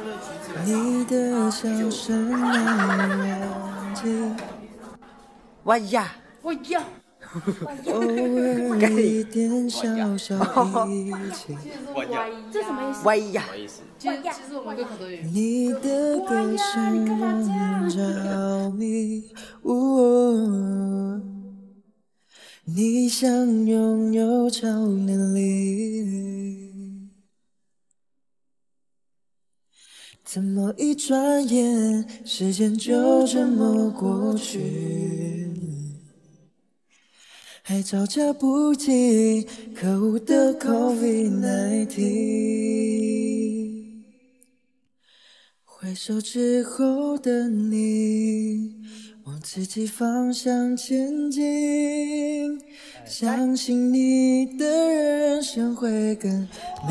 你的笑声让我忘记。 哇呀！ 我呀， 偶尔一点小小脾气。 这什么意思？ 哇呀！ 其实我们跟很多人。 你的歌声让人着迷。你像拥有超能力，怎么一转眼时间就这么过去，还招架不及可恶的 COVID-19。回首之后的你，往自己方向前进，相信你的人生会更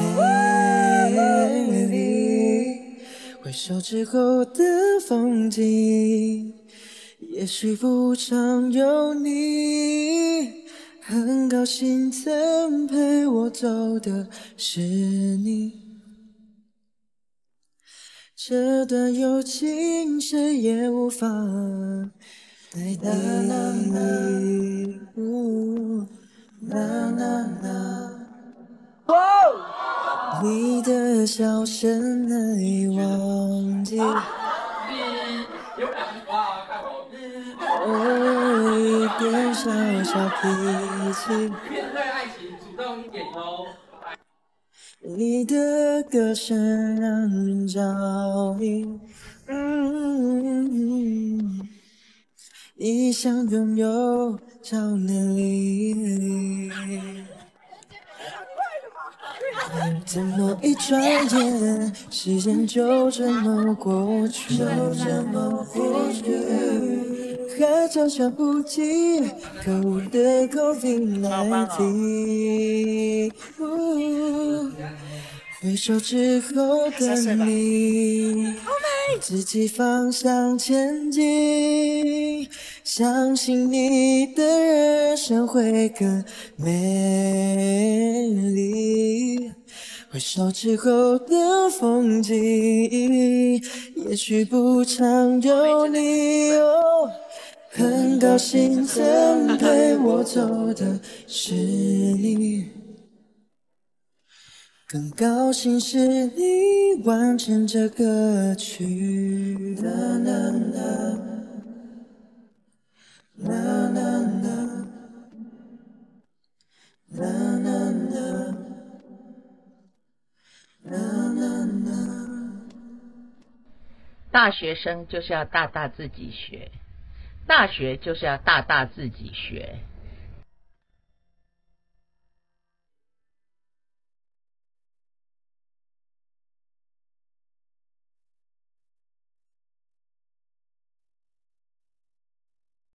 美丽。回首之后的风景，也许不常有你，很高兴曾陪我走的是你。这段友情谁也无法代替。你的笑声难以忘记，偶尔一点小小脾气。 面对爱情，主动点头。 你的歌声让人着迷，你像拥有超能力，怎么一转眼时间就这么过去，还招架不及可恶的 COVID-19。回首之后的你，自己方向前进，相信你的人生会更美丽。回首之后的风景，也许不常有你哦。很高兴曾陪我走的是你，更高兴是你完成这歌曲。 大学生就是要大大自己学，大学就是要大大自己学。